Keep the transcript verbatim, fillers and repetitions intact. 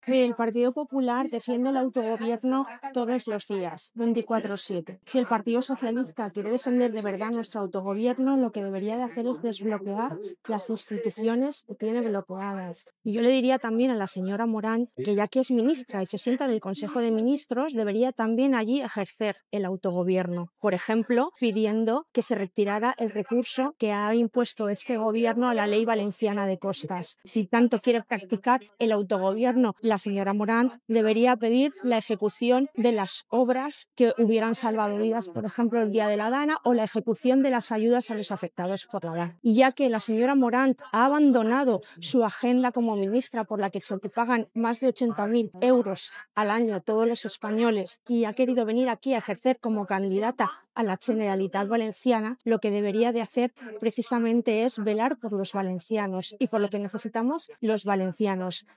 Mire, el Partido Popular defiende el autogobierno todos los días, veinticuatro siete. Si el Partido Socialista quiere defender de verdad nuestro autogobierno, lo que debería de hacer es desbloquear las instituciones que tiene bloqueadas. Y yo le diría también a la señora Morán que, ya que es ministra y se sienta en el Consejo de Ministros, debería también allí ejercer el autogobierno. Por ejemplo, pidiendo que se retirara el recurso que ha impuesto este gobierno a la Ley Valenciana de Costas. Si tanto quiere practicar el autogobierno, la señora Morán debería pedir la ejecución de las obras que hubieran salvado vidas, por ejemplo, el Día de la Dana, o la ejecución de las ayudas a los afectados por la Dana. Y ya que la señora Morán ha abandonado su agenda como ministra, por la que se pagan más de ochenta mil euros al año a todos los españoles, y ha querido venir aquí a ejercer como candidata a la Generalitat Valenciana, lo que debería de hacer precisamente es velar por los valencianos y por lo que necesitamos los valencianos.